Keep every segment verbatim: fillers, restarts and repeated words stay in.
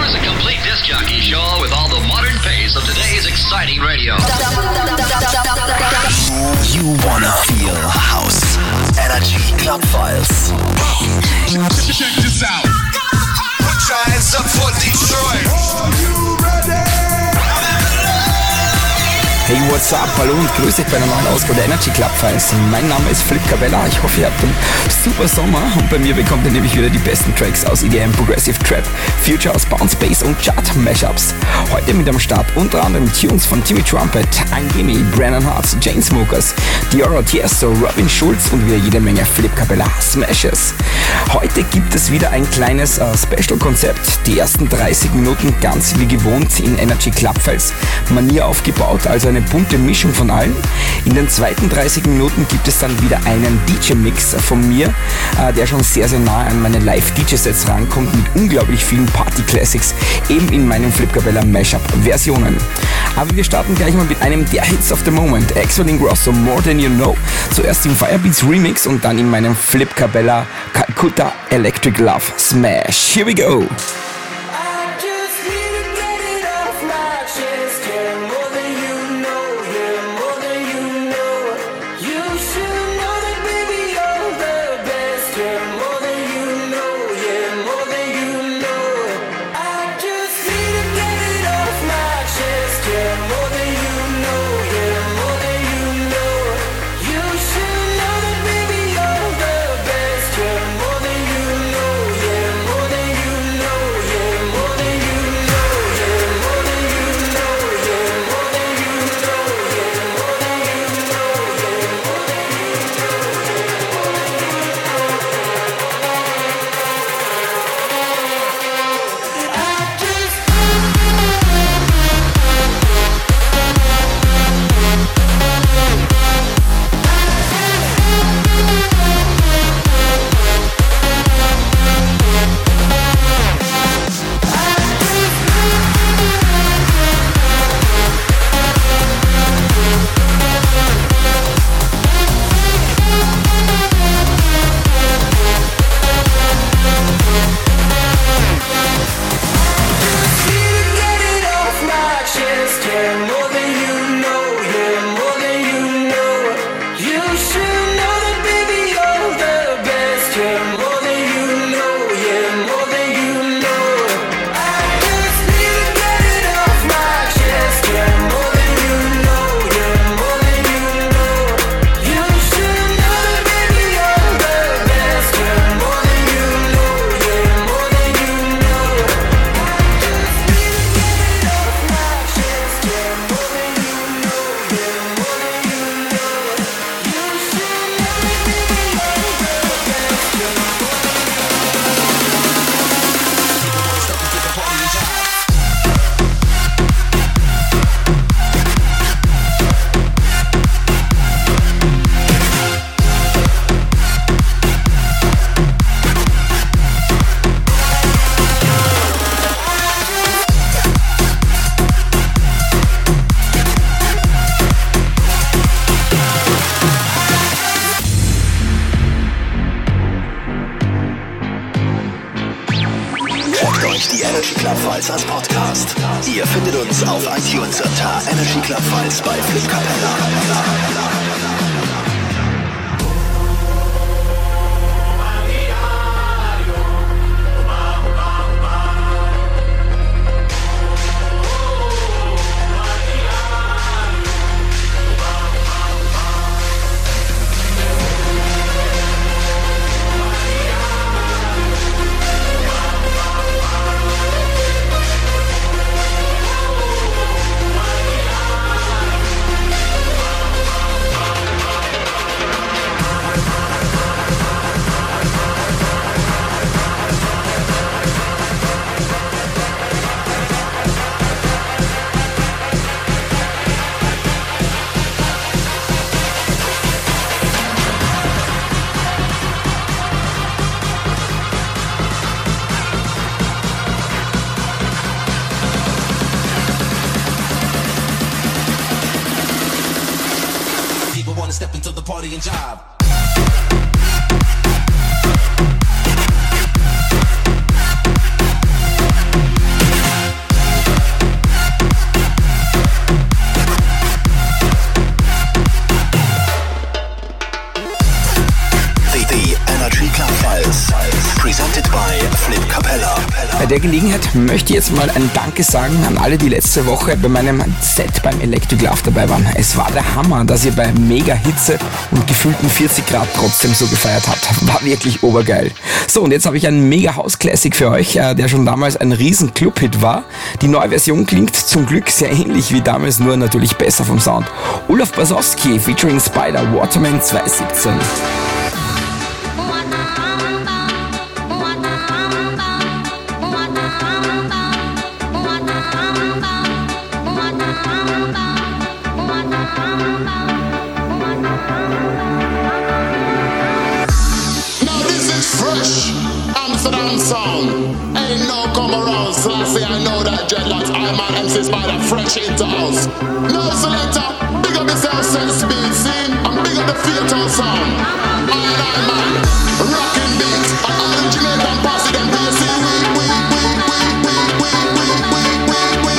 is a complete disc jockey show with all the modern pace of today's exciting radio. You wanna feel house. Energy Club Files. Check this out. Put your hands up for Detroit. Are you ready? Hey, what's up? Hallo und grüß euch bei einer neuen Ausgabe der Energy Club Files. Mein Name ist Philipp Cabella. Ich hoffe, ihr habt einen super Sommer und bei mir bekommt ihr nämlich wieder die besten Tracks aus E D M, Progressive Trap, Future House, Bounce Bass und Chart Mashups. Heute mit am Start unter anderem Tunes von Timmy Trumpet, I'm Gimme, Brennan Hearts, Chainsmokers, Diora, Tiesto, Robin Schulz und wieder jede Menge Philipp Cabella Smashes. Heute gibt es wieder ein kleines äh, Special-Konzept. Die ersten dreißig Minuten ganz wie gewohnt in Energy Club Files Manier aufgebaut, also eine bunte Mischung von allem. In den zweiten dreißig Minuten gibt es dann wieder einen D J-Mix von mir, äh, der schon sehr, sehr nah an meine Live-D J-Sets rankommt mit unglaublich vielen Party-Classics, eben in meinen Philipp Cabella Mashup-Versionen. Aber wir starten gleich mal mit einem der Hits of the Moment, Axwell Ingrosso, More Than You Know. Zuerst im Firebeats Remix und dann in meinem Philipp Cabella Calcutta Electric Love Smash. Here we go! Als Podcast. Ihr findet uns auf iTunes unter Energy Club Files bei Philipp Cabella. Step into the party and job. Bei der Gelegenheit möchte ich jetzt mal ein Danke sagen an alle, die letzte Woche bei meinem Set beim Electric Love dabei waren. Es war der Hammer, dass ihr bei mega Hitze und gefühlten vierzig Grad trotzdem so gefeiert habt. War wirklich obergeil. So, und jetzt habe ich einen mega House-Classic für euch, der schon damals ein riesen Club-Hit war. Die neue Version klingt zum Glück sehr ähnlich wie damals, nur natürlich besser vom Sound. Olaf Basowski featuring Spider, Waterman zwanzig siebzehn. Ain't no come around, so I say I know that dreadlocks. I'm an M C Spider, fresh into house. No selector, big up yourself, sense speed, see? I'm big up the theater sound. I and I man, rocking beats. I all in Jamaican posse, them P C. We, we, we, we, we, we, we, we, we, we,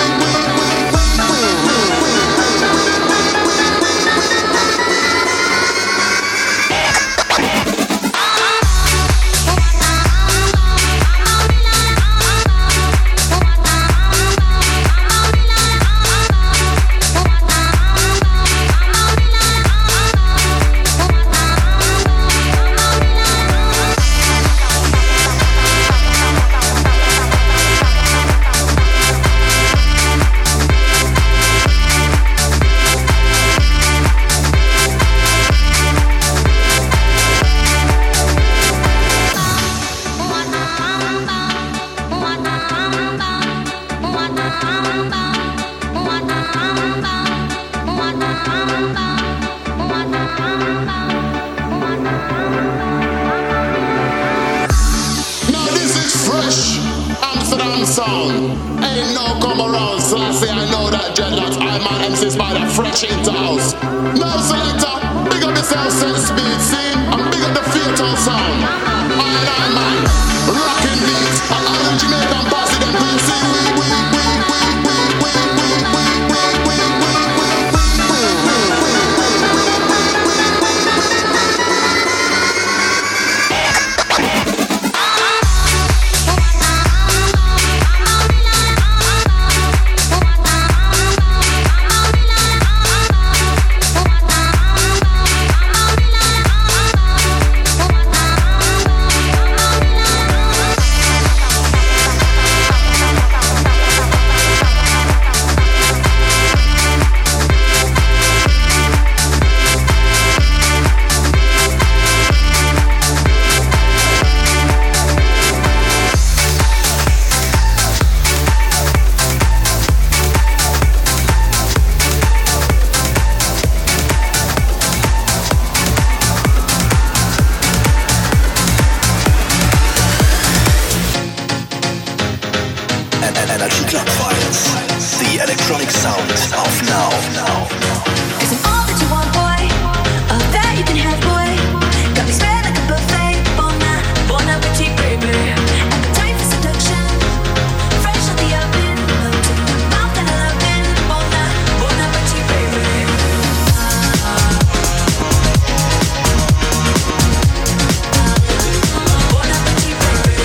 ain't no come around, so I say I know that dreadlocks. I'm an M C Spider, fresh into house. No selector, big up yourself, sense speed, see? I'm big up the theater sound. I and I man, rocking beats. I all in Jamaican posse, them P C. We, we, we, we, we, we, we, we, we, we, we, Energy Club Files, the electronic sound of now. now. Cause I'm all that you want, boy. All that you can have, boy. Got me spread like a buffet. Bon, bon appetit, baby. Appetite for seduction. Fresh out the oven. Love to the mouth and I love it. Bon, bon appetit, baby. Bon appetit, baby.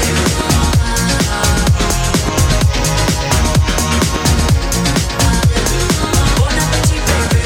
Bon appetit, baby.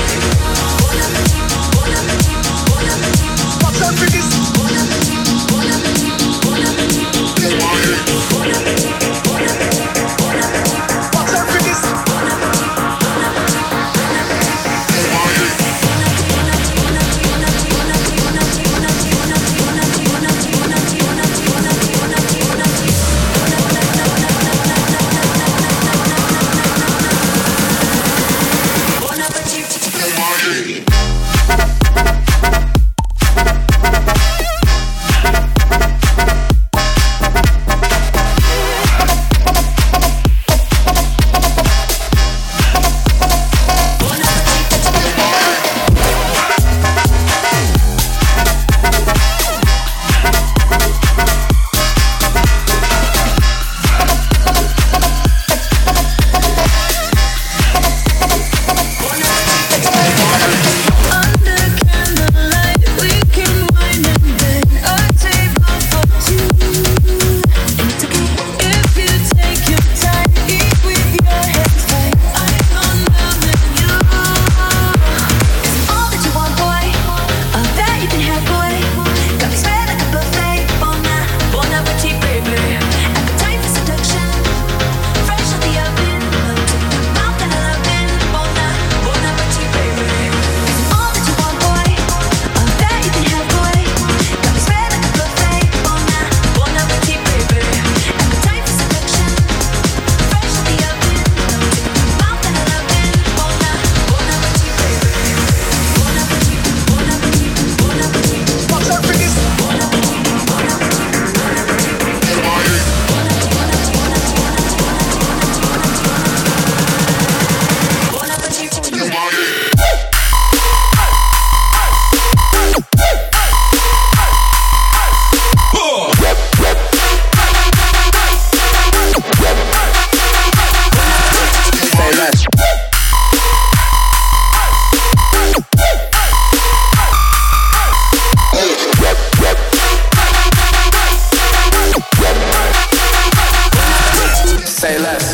say less.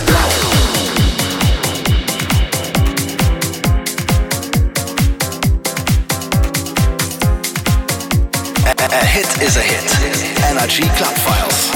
A, a hit is a hit. Energy Club Files.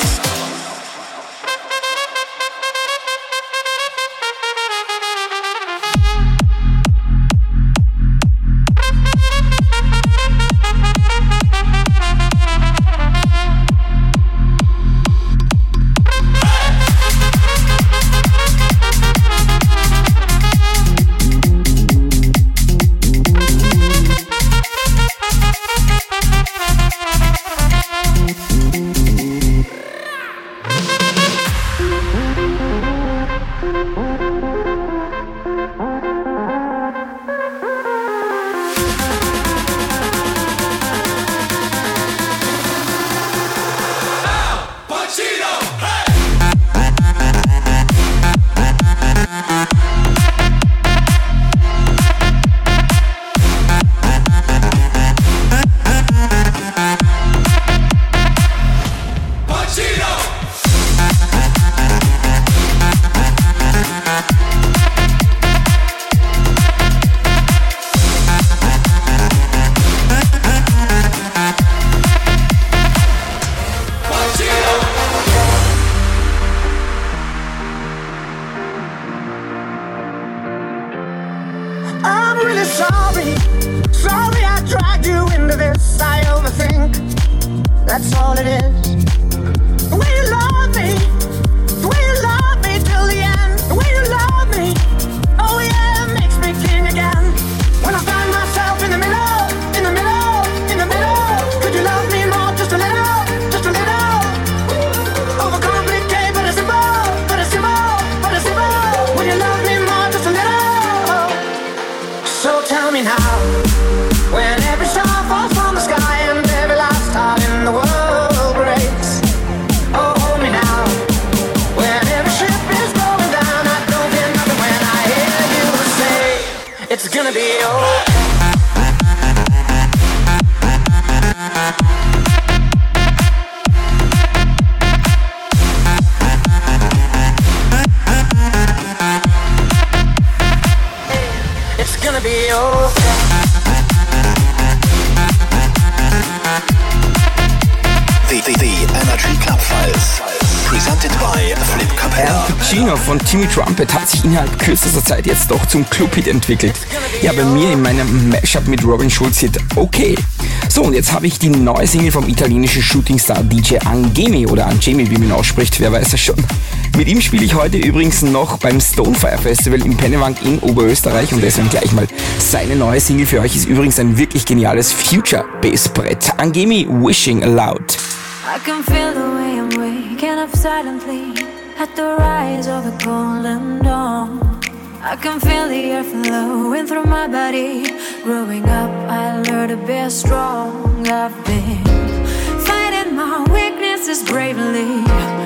Von Timmy Trumpet hat sich innerhalb kürzester Zeit jetzt doch zum Clubhit entwickelt. Ja, bei mir in meinem Mashup mit Robin Schulz Hit Okay. So, und jetzt habe ich die neue Single vom italienischen Shootingstar D J Angemi oder Angemi, wie man ihn ausspricht, wer weiß es schon. Mit ihm spiele ich heute übrigens noch beim Stonefire Festival in Pennewang in Oberösterreich und deswegen gleich mal seine neue Single für euch ist übrigens ein wirklich geniales Future-Bass-Brett. Angemi, Wishing Aloud. I can feel the way I'm waking up silently at the rise of the golden dawn. I can feel the air flowing through my body. Growing up, I learned to be strong. I've been fighting my weaknesses bravely,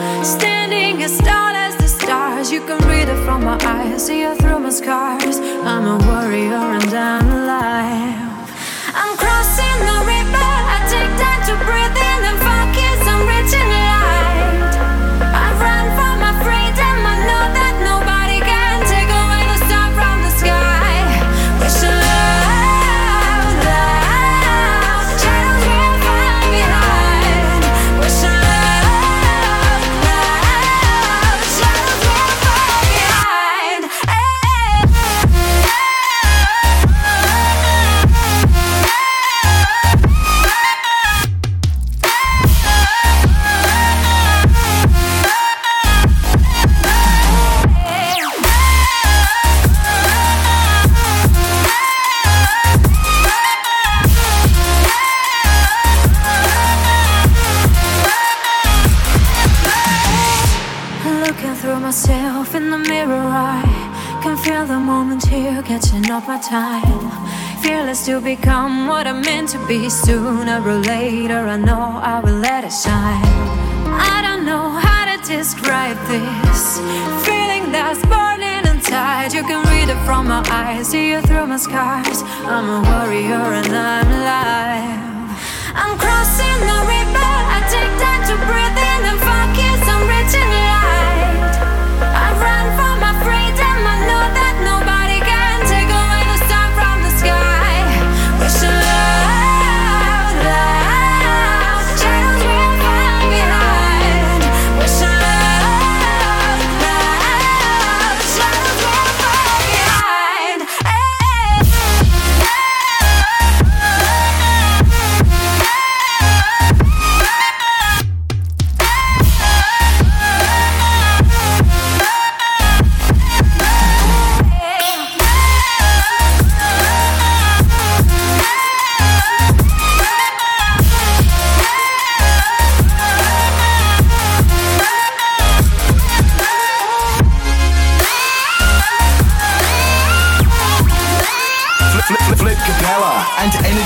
standing as tall as the stars. You can read it from my eyes, see it through my scars. I'm a warrior and I'm alive. I'm crossing the river, I take time to breathe in and focus on reaching light. I run from my freedom, I know that nobody can take away the sun from the sky. Wish loud, loud, shadows will fall behind. Wish loud, loud, shadows will fall behind. Myself in the mirror, I can feel the moment here catching up my time. Fearless to become what I'm meant to be. Sooner or later, I know I will let it shine. I don't know how to describe this feeling that's burning inside. You can read it from my eyes, see it through my scars. I'm a warrior and I'm alive. I'm crossing the river, I take time to breathe in and focus on reaching light.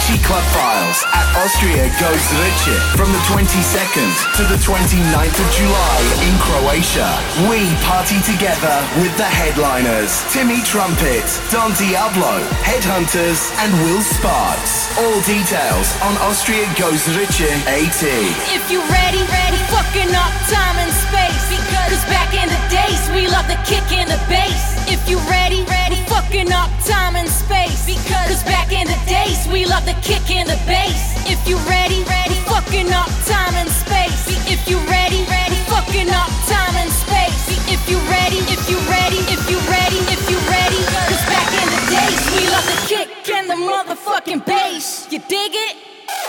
Energy Club Files at Austria Goes Riche from the twenty-second to the twenty-ninth of July in Croatia. We party together with the headliners Timmy Trumpet, Don Diablo, Headhunters and Will Sparks. All details on Austria Goes Riche AT. If you ready, ready, fucking up time and space. Because back in the days, we love the kick in the bass. If you ready, ready, fucking up time and space. Because back in the days, we love the kick in the bass. If you ready, ready, fucking up time and space. If you ready, ready, fucking up time and space. If you ready, if you ready, if you ready, if you ready. Cause back in the days, we love the kick and the motherfucking bass. You dig it?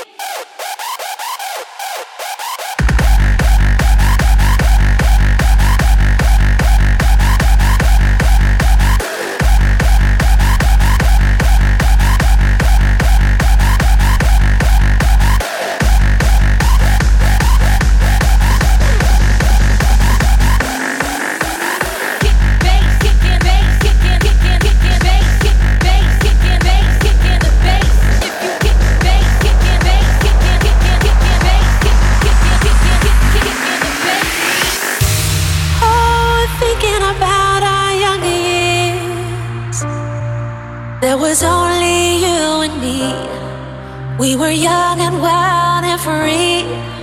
There was only you and me. We were young and wild and free.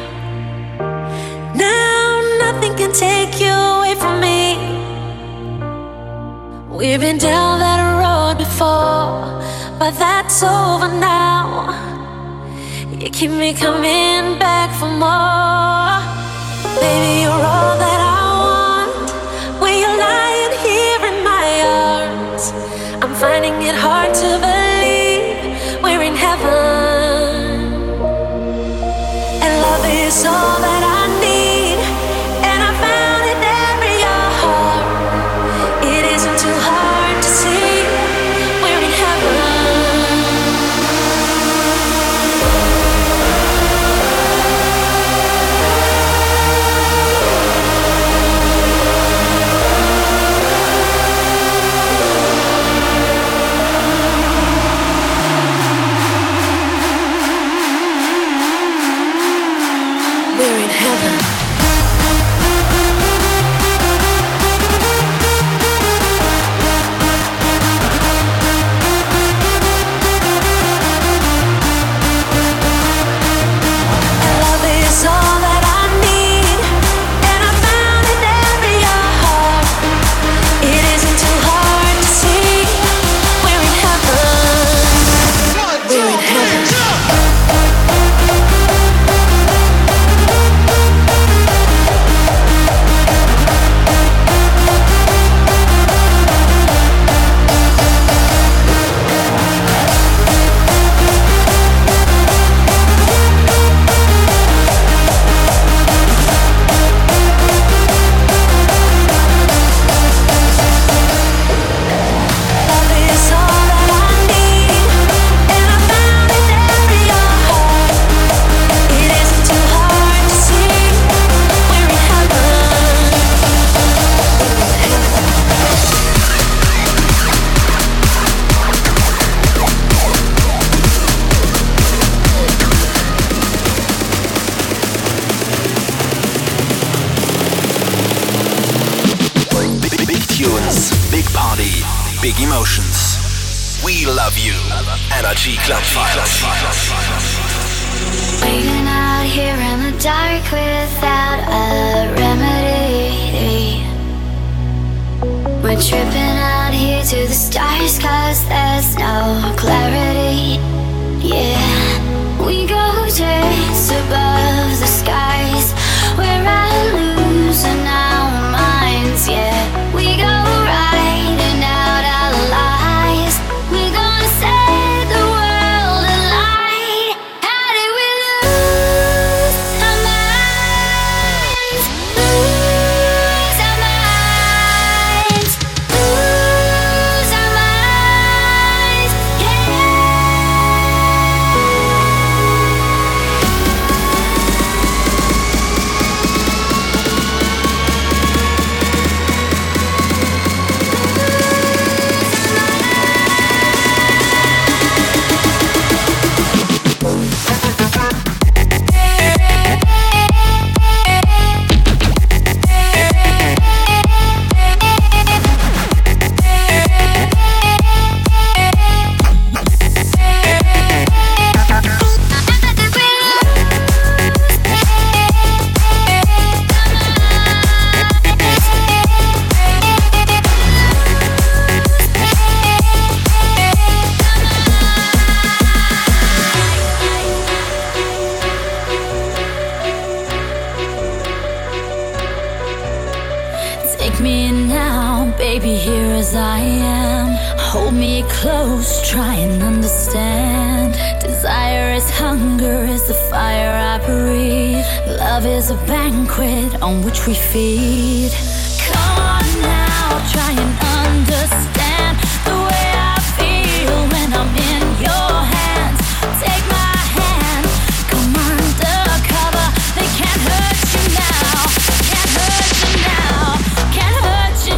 Now nothing can take you away from me. We've been down that road before, but that's over now. You keep me coming back for more. Baby, you're all that I want. When you're lying here in my arms, I'm finding it hard to believe we're in heaven. And love is all that I need, and I found it there in your heart. It isn't too hard to see we're in heaven. We're in heaven. And love is all that I need, and I found it there in your heart. It isn't too hard to see we're in heaven. We're in heaven. Love is all that I need, and I found it there in your heart. It isn't too hard to see we're in heaven. Big, big tunes, big party, big emotions. We love you. Energy Club Files. Waiting out here in the dark without a remedy. We're tripping out here to the stars, cause there's no clarity. Yeah, we go just above the skies, where I lose in our minds. Yeah, we go riding out our lies. We're gonna set the world alight. How did we lose our minds? Lose our minds. Lose our minds. Yeah. me now, baby, here as I am. Hold me close, try and understand. Desire is hunger, is the fire I breathe. Love is a banquet on which we feed. Come on now, try and understand the way I feel when I'm in your hands. Take my hand, come undercover. They can't hurt you now, can't hurt you now, can't hurt you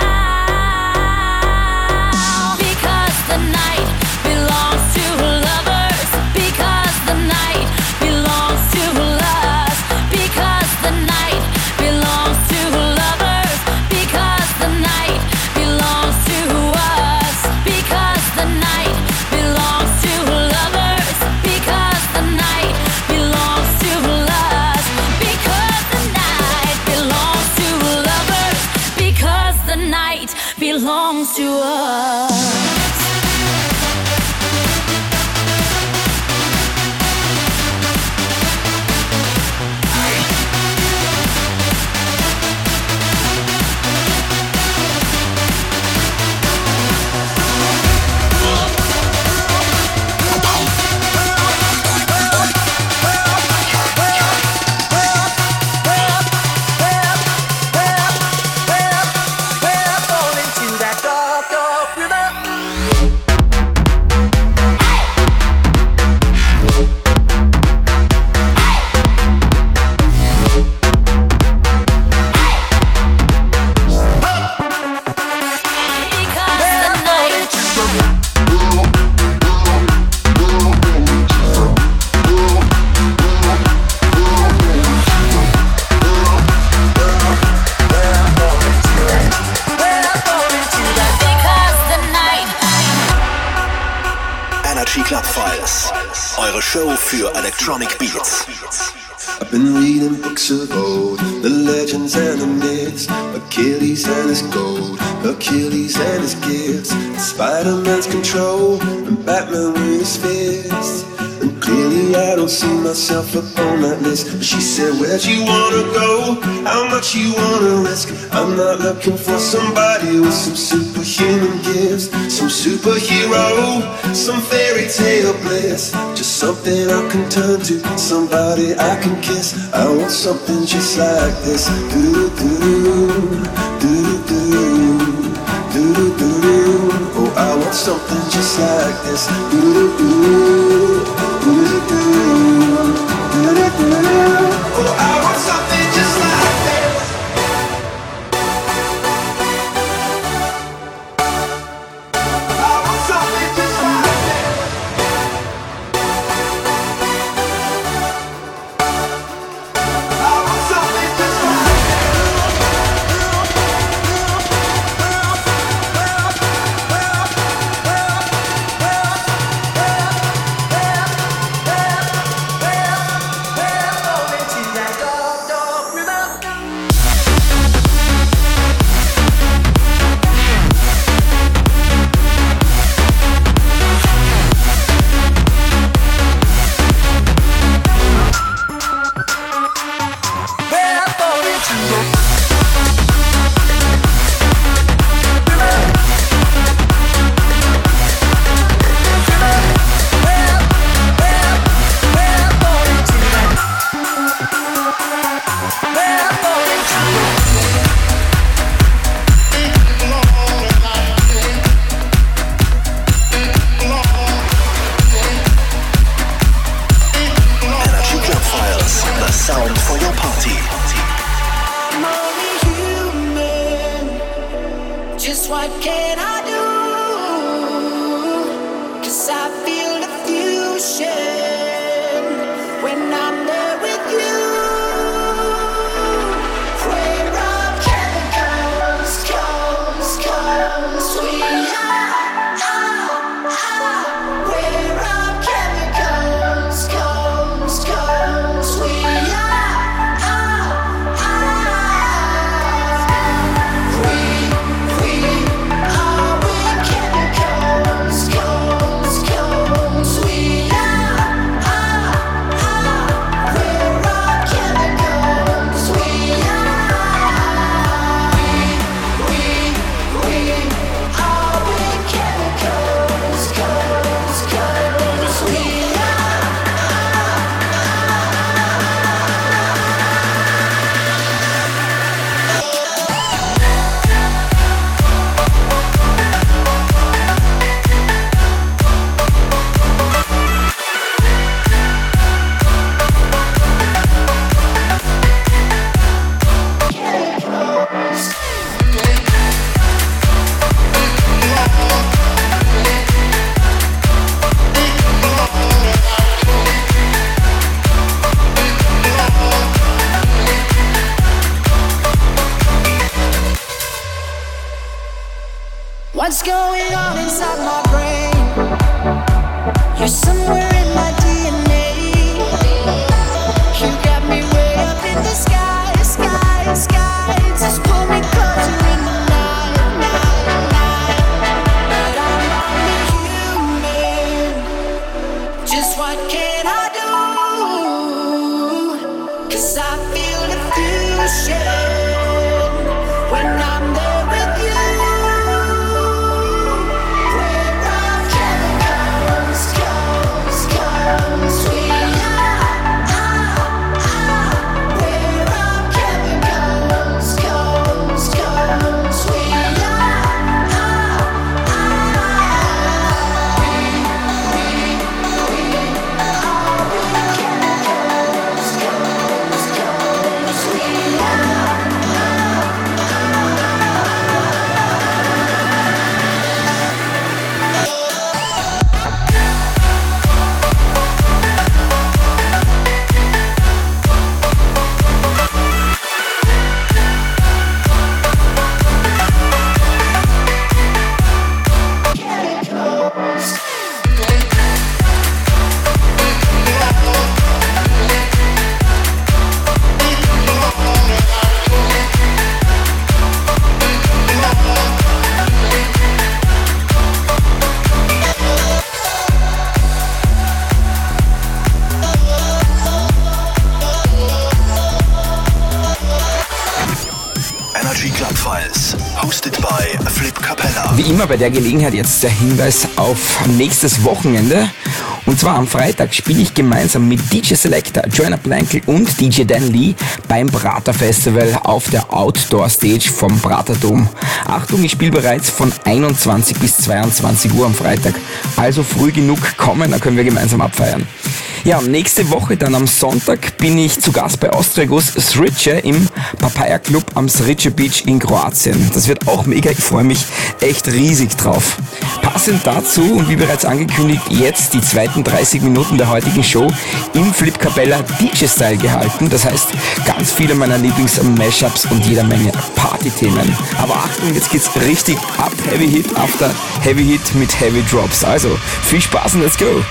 now. Because the night belongs to lovers. Because the night belongs to us. Because the night belongs to lovers. Because the night belongs to us. Because the night belongs to lovers. Because the night belongs to us. Because the night belongs to lovers. Because the night belongs to us. Club Files, eure Show für Electronic Beats. I've been reading books of old, the legends and the myths, Achilles and his gold, Achilles and his gifts, Spider-Man's control, and Batman with his fists. And clearly I don't see myself up on that list. But she said, where'd you wanna go? How much you wanna risk? I'm not looking for somebody with some superhuman gifts, some superhero, some fairy tale bliss. Just something I can turn to, somebody I can kiss. I want something just like this. Do-do-do, do-do-do, do-do-do. Oh, I want something just like this. Do-do-do, do-do-do, do-do-do. Oh, I want something just like this. I want something just like this. I want something just like Sweet What's going on inside my brain? You're somewhere in my D N A. You got me way up in the sky, sky, sky. Just pull me closer in the night, night, night. But I'm only human. Just what can I do? 'Cause I feel the fusion when I'm there with you. Where our chemicals comes, comes, we are. Where our chemicals comes, comes, we Energy Club Files, hosted by Flip Capella. Wie immer bei der Gelegenheit jetzt der Hinweis auf nächstes Wochenende. Und zwar am Freitag spiele ich gemeinsam mit D J Selector, Joanna Blankel und D J Dan Lee beim Prater Festival auf der Outdoor Stage vom Prater Dom. Achtung, ich spiele bereits von einundzwanzig bis zweiundzwanzig Uhr am Freitag. Also früh genug kommen, dann können wir gemeinsam abfeiern. Ja, nächste Woche dann am Sonntag bin ich zu Gast bei Austriagos Srice im Papaya Club am Srice Beach in Kroatien. Das wird auch mega, ich freue mich echt riesig drauf. Passend dazu und wie bereits angekündigt, jetzt die zweiten dreißig Minuten der heutigen Show im Flip Capella D J-Style gehalten. Das heißt, ganz viele meiner Lieblings-Mashups und jeder Menge Party-Themen. Aber Achtung, jetzt geht's richtig ab. Heavy Hit after Heavy Hit mit Heavy Drops. Also, viel Spaß und let's go!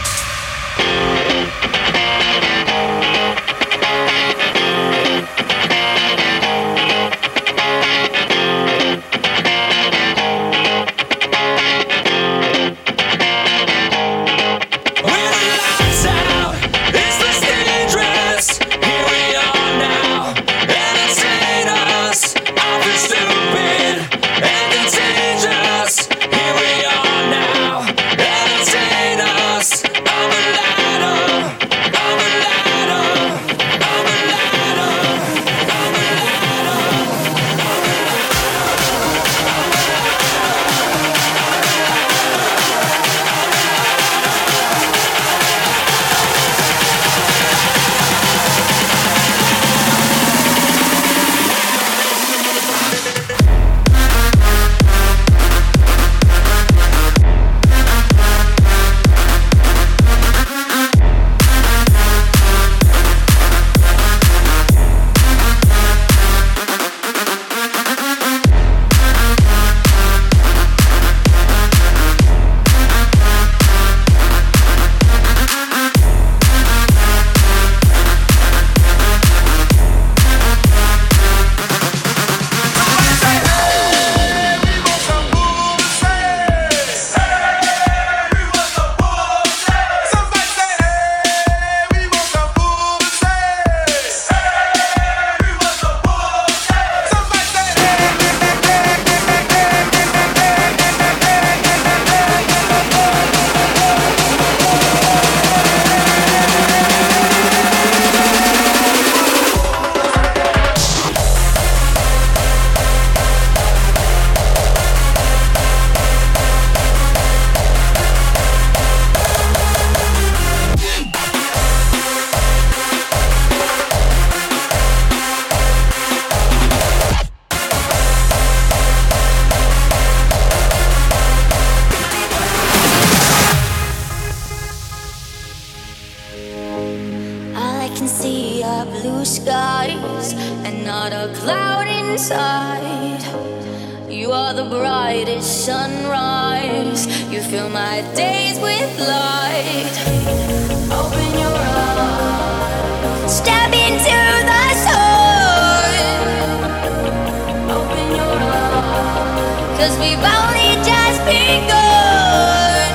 blue skies and not a cloud inside. You are are the brightest sunrise. You fill my days with light. Open your eyes. Step into the sun. Open your eyes. 'Cause we've only just begun.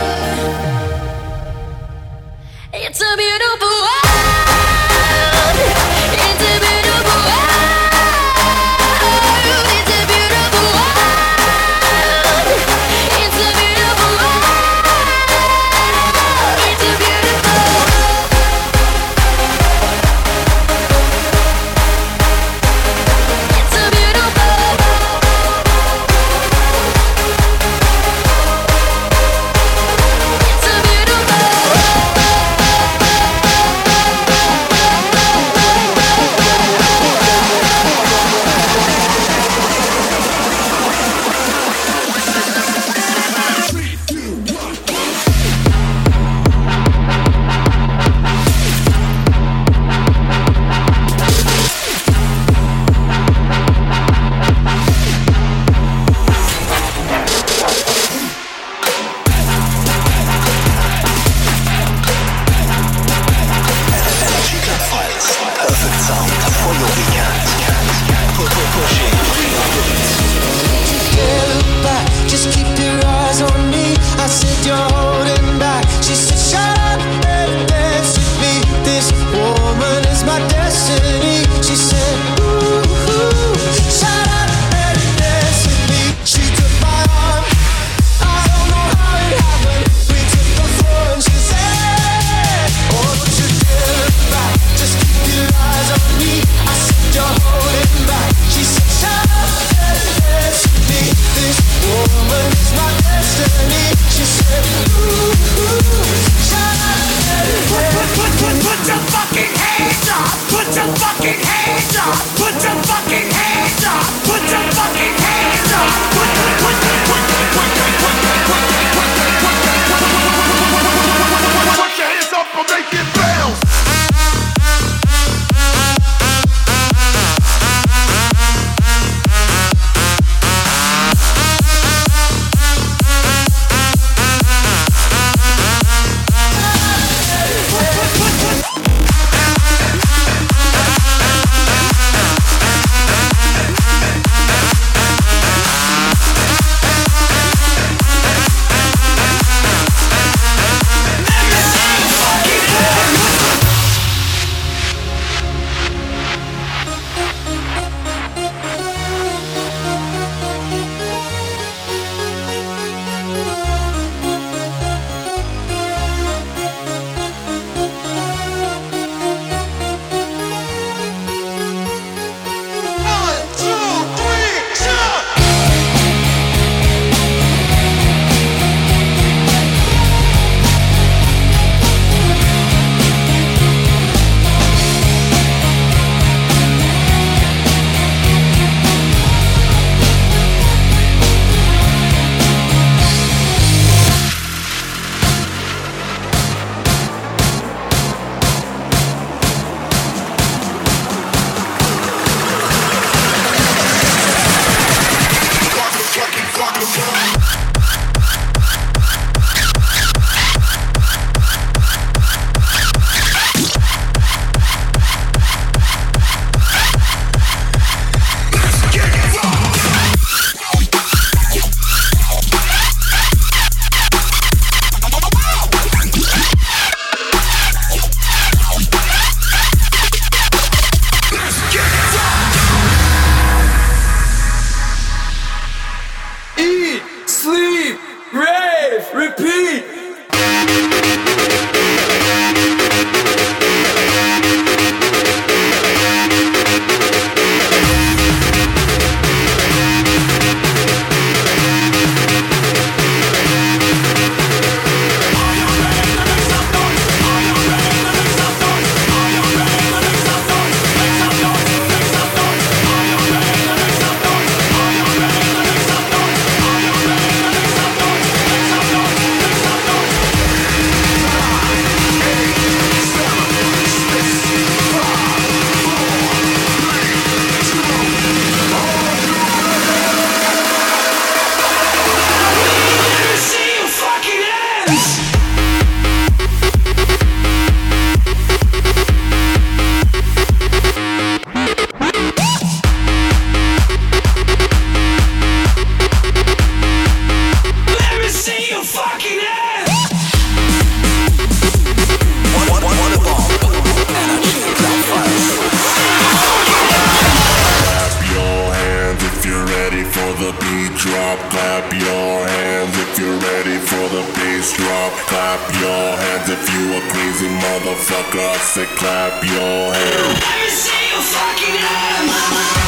It's a beautiful world. It's a beautiful world. It's a beautiful world. It's a beautiful world. It's a beautiful It's a beautiful It's a beautiful Perfect sound for your weekend. Pushing. Yeah, look back, just keep your eyes on me. I said you're holding back. She said, shut up and dance with me. This woman is my destiny. She said, ooh, ooh, shut up and dance with me. She took my arm. I don't know how it happened. We took the floor and she said, oh, don't you dare look back. Just keep your eyes on me. I said you're holding back. She said, shut up and dance with me. This woman is my destiny. She said, ooh, ooh, shut up and dance. Put, put, put, put your fucking hands up. Put your fucking hands up. Put your fucking hands up. Put your fucking hands up. Put, put, put, put, put, put, put, put, put, put, put your hands up and make it bounce. the beat drop, clap your hands if you're ready for the bass drop. Clap your hands if you a crazy motherfucker. Say clap your hands. Let me see your fucking hands.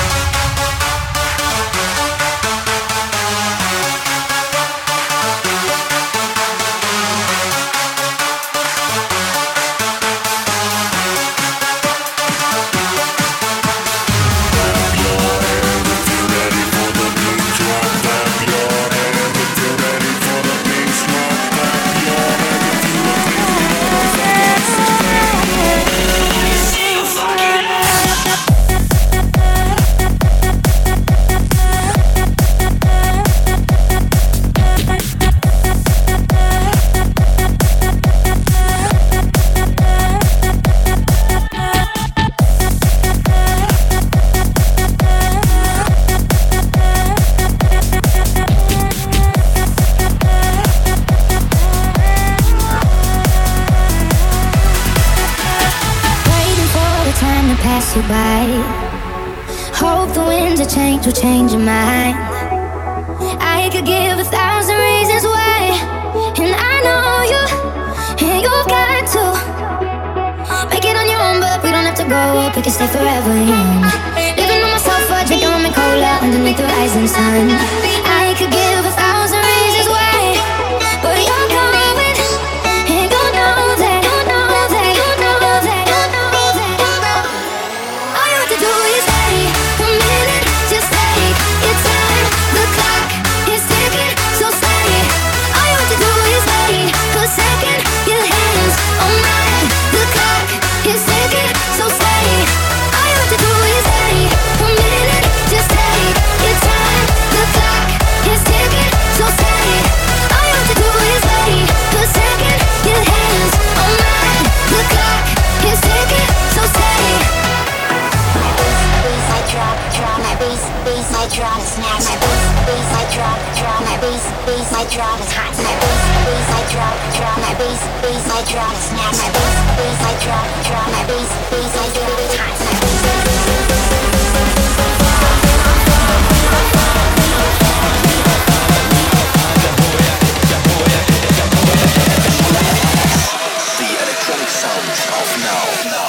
You by. Hope the winds of change will change your mind. I could give a thousand reasons why, and I know you, and you've got to make it on your own, but we don't have to grow up, we can stay forever young. Living on my sofa, drinking rum and cola underneath the rising sun. I could give a thousand reasons why, but you're going, and you know that, you know that, you know that, you know that. All you have to do is wait a minute, just take your time. The clock is ticking, so stay. All you have to do is wait a second. Your hands on mine. The clock is ticking, so stay. All you have to do is wait a minute, just take your time. The clock is ticking, so stay. All you have to do is wait a second. Your hands on mine. The clock is ticking, so stay. I drop, drop my bass, bass, I drop, snap my bass, bass, I drop, drop my bass, bass, I drop, it's hot, my bass, bass, I drop, drop my bass, bass, I drop, snap my bass, bass, I drop, drop my bass, bass, I drop, it's hot, my The electronic sound of now. now.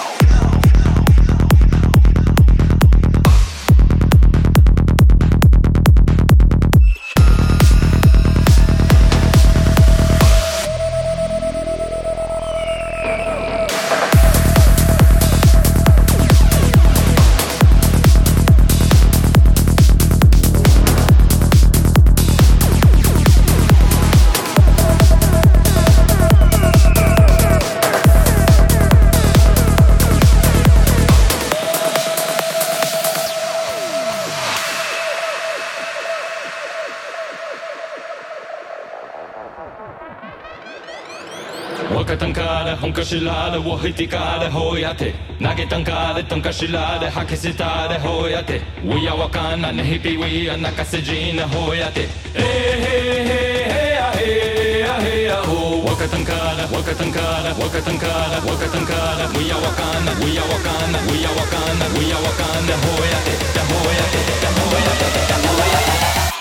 Wakatankare, honkashilare, wahitikare, hoyate. Nagetankare, tonkashilare, hakisitare, hoyate. We are wakana, nehipi, we are nakasejina, hoyate. Hey, hey, hey, hey, hey, hey, ho. Wakatankare, wakatankare, wakatankare, wakatankare. We are wakana, we are wakana, we are wakana, we are wakana, hoyate, da hoyate, da hoyate, da hoyate.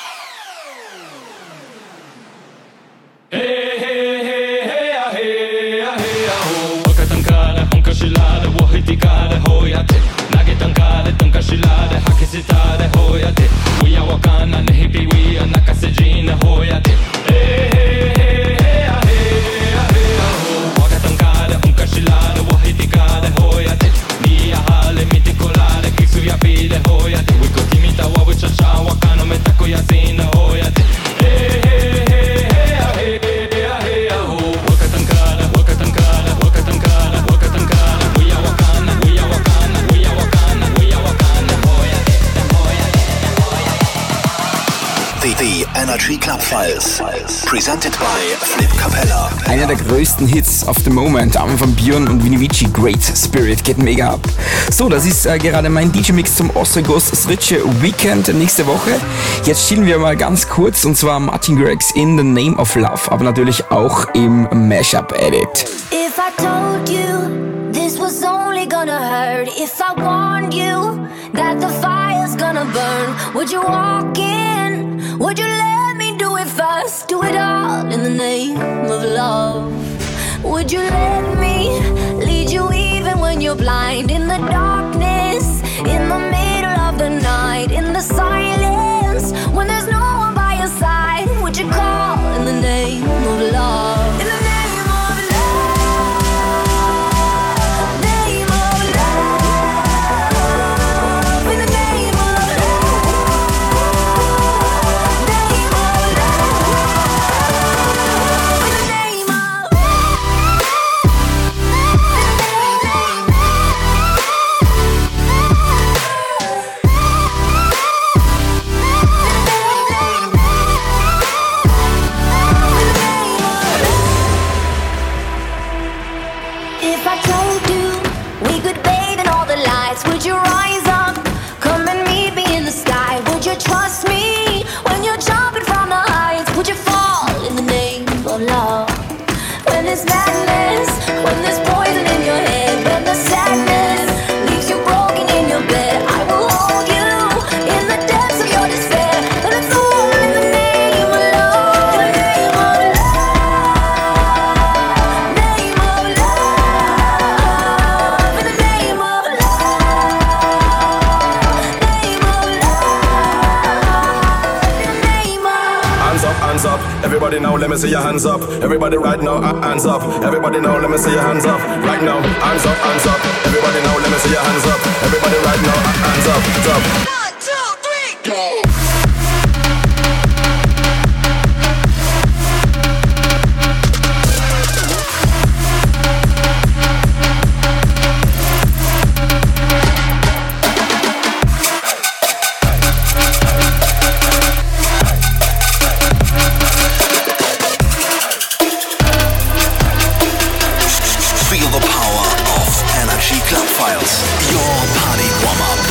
Hey, hey, hey, hey, wakatankare, honkashilare, wahitikare, hoyate. Nagetankare, tonkashilare, hakisitare, hoyate. We are wakana, nehipi, we are nakasejina, hoyate. Hey, hey, hey, hey, hey, wakatankare, honkashilare, wahitikare, hoyate. Nia hale mitikolare, kisu ya pile, hoyate. Wiko timita wa wichacha, wakano metako ya zina, hoyate. Hey, hey, hey, hey, hey, hey, wakatankare, wakatankare, wakatankare, wakatankare. We are wakana, we are wakana, we are wakana, we are wakana, hoyate, hoyate, hoyate. The, the Energy Club Files, presented by Flip Capella. Einer der größten Hits of the moment, Armin van Buuren und Vini Vici, Great Spirit, geht mega ab. So, das ist äh, gerade mein D J-Mix zum Ostrogos Srice Weekend nächste Woche. Jetzt chillen wir mal ganz kurz, und zwar Martin Garrix in The Name of Love, aber natürlich auch im Mashup-Edit. If I told you this was only gonna hurt, if I warned you that the fire's gonna wanna burn? Would you walk in? Would you let me do it first? Do it all in the name of love. Would you let me lead you even when you're blind? In the darkness, in the middle of the night, in the silence, when there's no one by your side, would you call in the name of love? In the name of love, name of love, in the name of love, name of love, in the name of If I told you we could bathe in all the lights, would you rise up, come and meet me in the sky? Would you trust me when you're jumping from the heights? Would you fall in the name of love? When there's madness, when there's poison in your head, when the sadness leaves you broken in your bed, I will hold you in the depths of your despair. And it's all in the name of love, in the name of love, name of love, in the name of love, name of love, in the name of Hands up, hands up. Everybody now, let me see your hands up. Everybody right now, uh, hands up. Everybody now, let me see your hands up. Right now, hands up, hands up. Everybody now, let me see your hands up. Everybody right now, uh, hands up, hands up. One, two, three, go! Feel the power of Energy Club Files. Your party warm-up.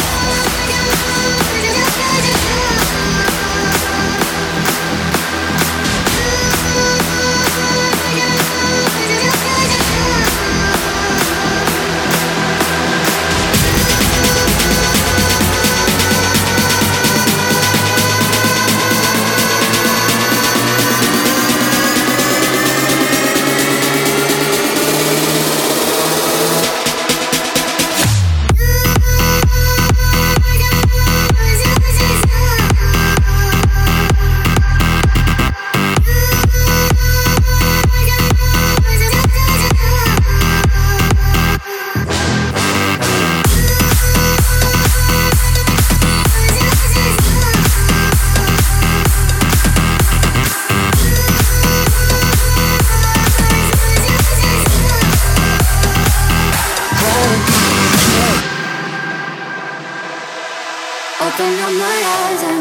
Open up my eyes and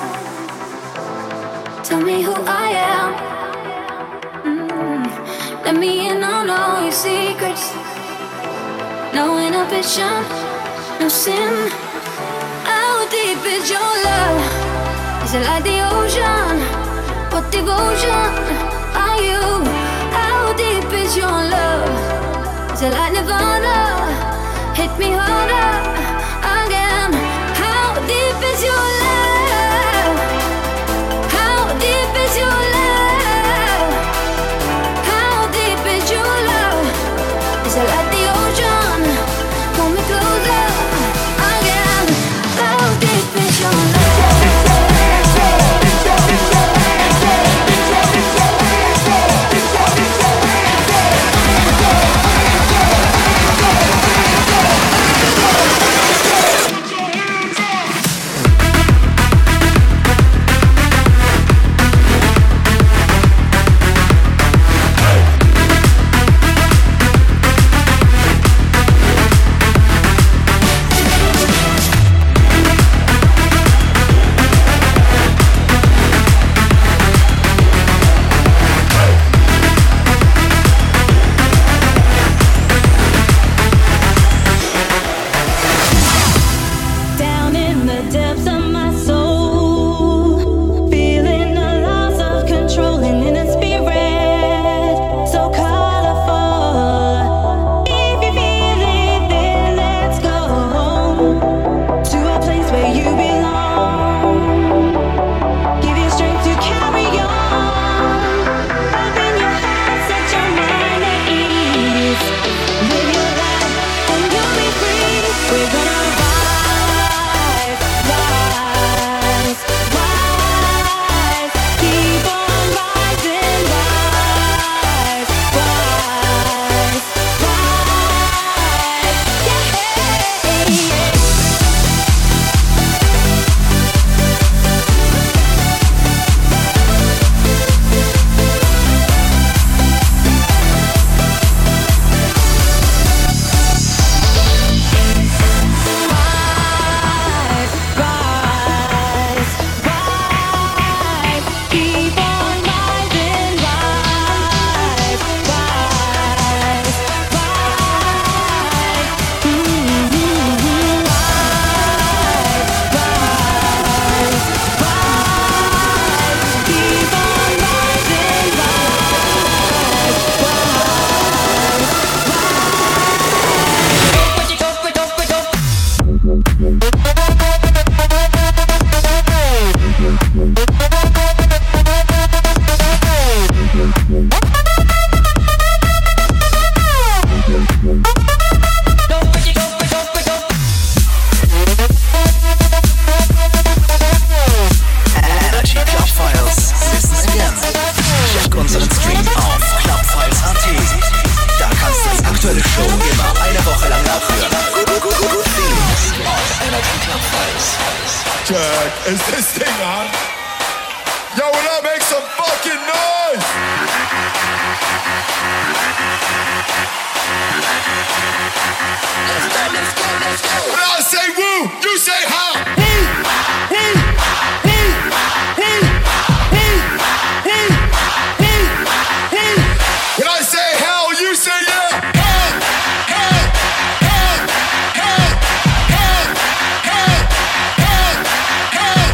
tell me who I am. Mm. Let me in on all your secrets. No inhibition, no sin. How deep is your love? Is it like the ocean? What devotion are you? How deep is your love? Is it like Nirvana? Hit me harder again. How deep is your love? How deep is your love? How deep is your love? Is it like the ocean? Pull me closer again. How deep is your love? Go! sick is this thing, man? Yo, will I make some fucking noise? Let's go, let's go, let's go. When I say woo, you say how? Woo, woo, woo, woo, woo, woo, woo, woo. When I say hell, you say yeah. Hell, hell, hell, hell, hell, hell, hell, hell.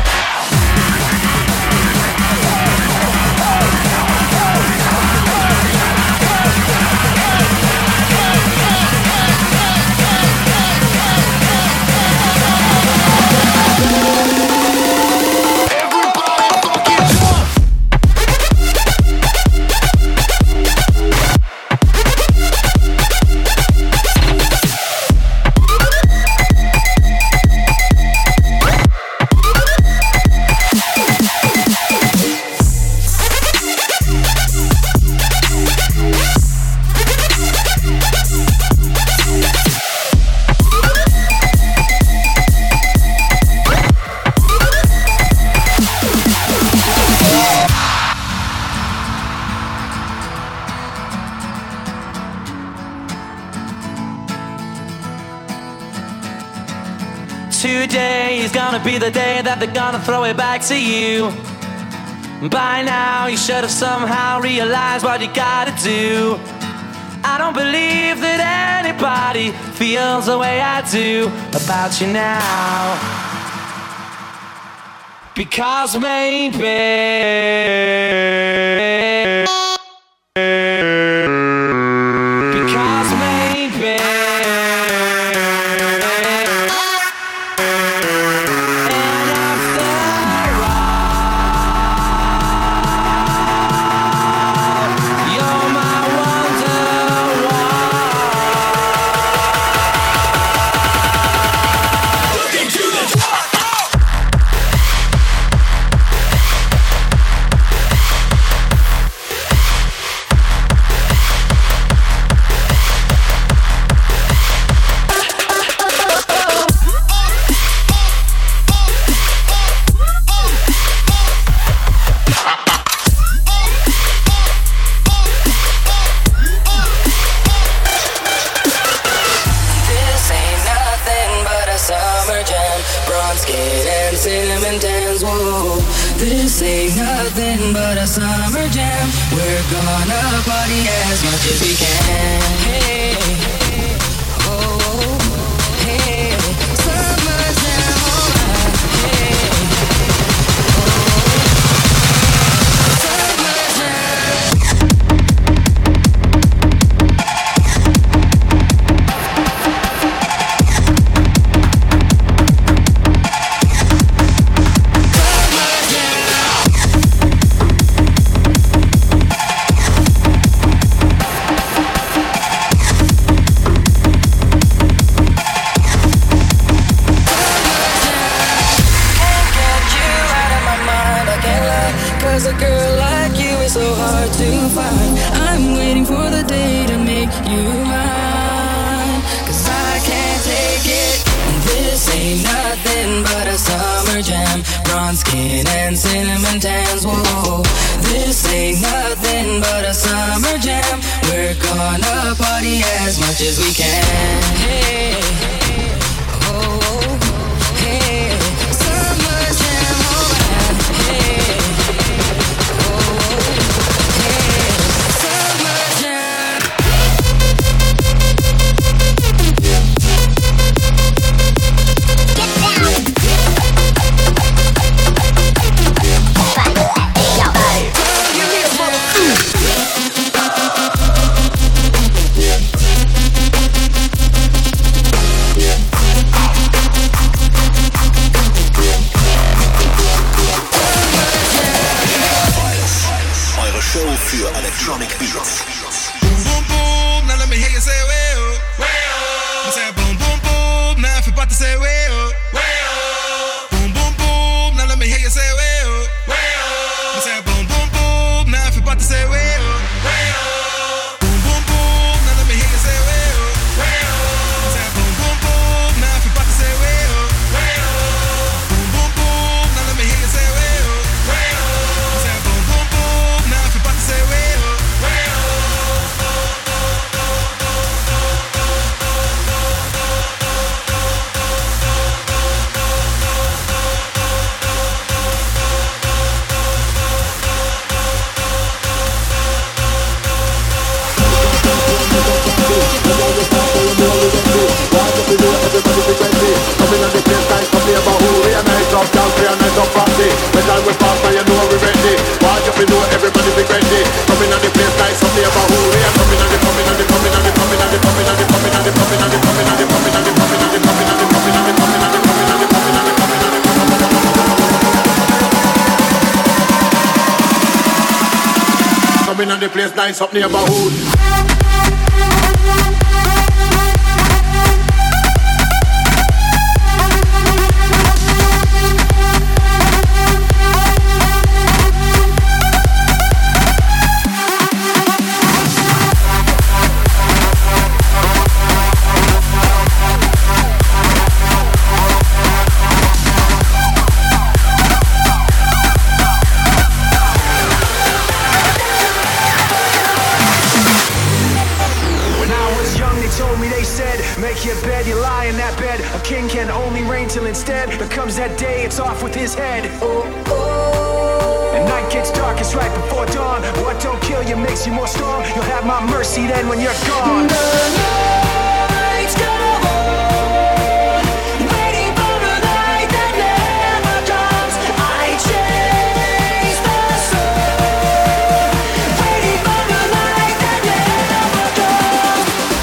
Today is gonna be the day that they're gonna throw it back to you. By now you should have somehow realized what you gotta do. I don't believe that anybody feels the way I do about you now. Because maybe Because maybe This ain't nothing but a summer jam. We're gonna party as much as we can. Hey, oh, hey, summer jam, oh, hey, oh, summer jam. A girl like you is so hard to find. I'm waiting for the day to make you mine, 'cause I can't take it. This ain't nothing but a summer jam. Bronze skin and cinnamon tans, whoa. This ain't nothing but a summer jam. We're gonna party as much as we can. Hey, oh, hey, summer jam, oh, hey. Für Electronic Beats. Boom, boom, boom, now let me hear you say way-oh. Way-oh. I say boom, boom, boom, now if you're about to say way-oh. Way-oh. Boom, boom, boom, now let me hear you say way-oh. Way-oh. I say boom, boom, boom, now if you're about to say way-oh. Way-oh. Boom, boom, boom, now let me hear you say way-oh. Way-oh. I say boom, boom, boom, now if you're about to say way-oh. Way-oh. Boom, boom, boom, we pass now you know we ready. Why you know everybody be ready. Coming on the place nice up there, but who we are coming on the coming on the coming on the coming on the coming on the coming on the coming on the coming on the coming on the coming on the coming on the coming on the coming on the coming on the coming on the coming on the coming on the place nice up neighborhood. Instead, there comes that day, it's off with his head. Oh, oh. And night gets darkest right before dawn. What don't kill you makes you more strong. You'll have my mercy then when you're gone. The nights go on, waiting for the night that never comes. I chase the sun, waiting for the night that never comes.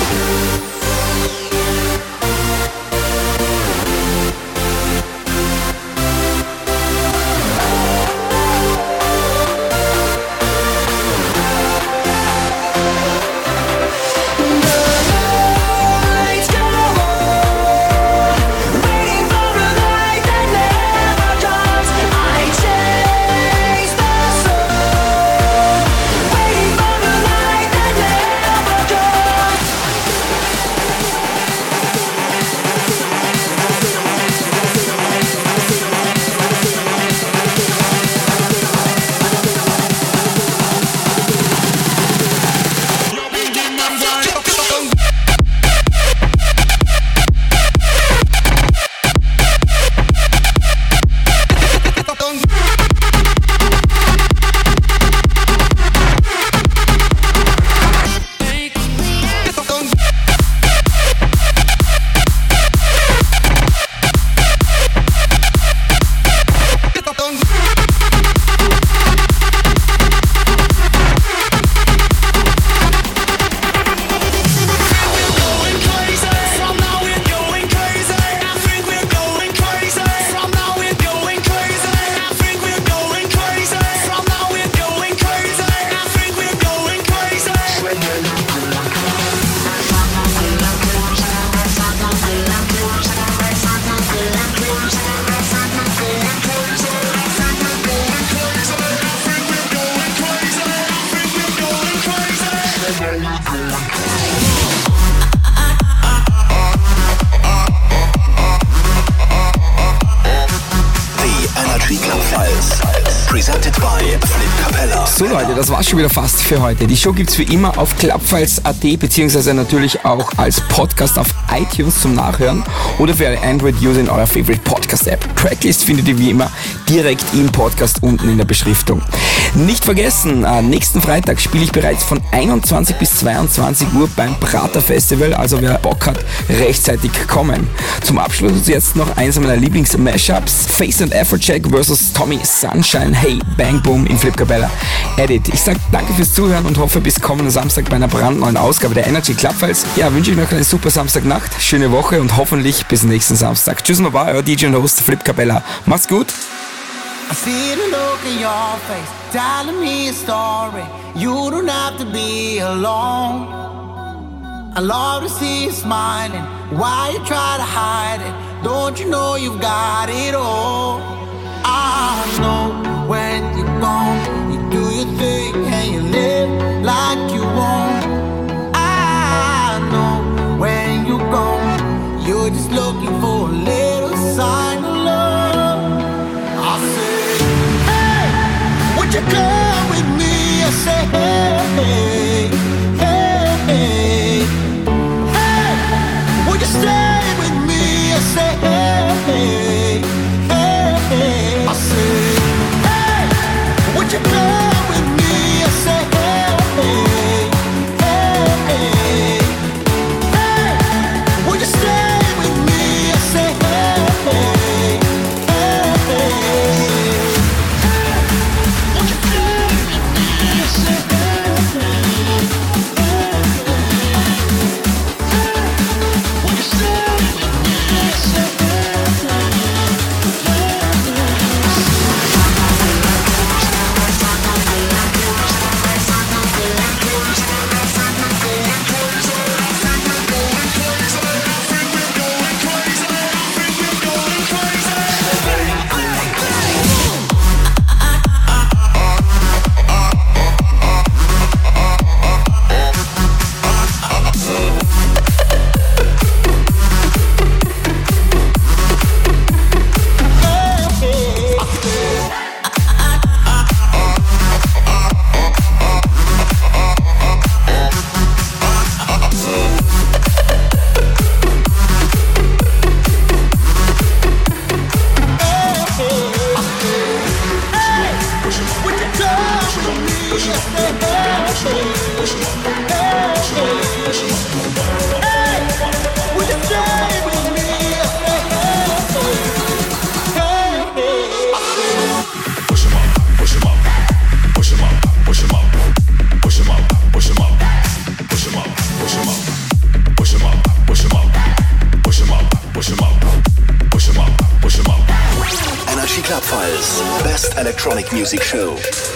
So Leute, das war's schon wieder fast für heute. Die Show gibt's wie immer auf clubfiles punkt at beziehungsweise natürlich auch als Podcast auf iTunes zum Nachhören oder für alle Android-User in eurer Favorite Podcast-App. Tracklist findet ihr wie immer direkt im Podcast unten in der Beschriftung. Nicht vergessen, äh, nächsten Freitag spiele ich bereits von einundzwanzig bis zweiundzwanzig Uhr beim Prater Festival, also wer Bock hat, rechtzeitig kommen. Zum Abschluss jetzt noch eins meiner Lieblings-Mashups, Face and Afrojack versus Tommy Sunshine, Hey Bang Boom in Flip Cabella Edit. Ich sag danke fürs Zuhören und hoffe bis kommenden Samstag bei einer brandneuen Ausgabe der Energy Clubfiles. Ja, wünsche ich noch eine super Samstagnacht, schöne Woche und hoffentlich bis nächsten Samstag. Tschüss, Baba, euer D J und Host Flip Cabella. Macht's gut. I see the look in your face, telling me a story. You don't have to be alone. I love to see you smiling. Why you try to hide it? Don't you know you've got it all? I know when you're gone, you do your thing and you live like you won't. I know when you're gone, you're just looking for a little sign of love. I say, hey, would you come with me? I say, hey, hey, hey, hey, hey, would you stay with me? I say, hey, hey, hey, hey, I say, hey, would you come with me? I say, hey, hey, hey, hey, hey, would you stay with me? I say, hey, hey, hey, hey. Energy Club Files, best electronic music show.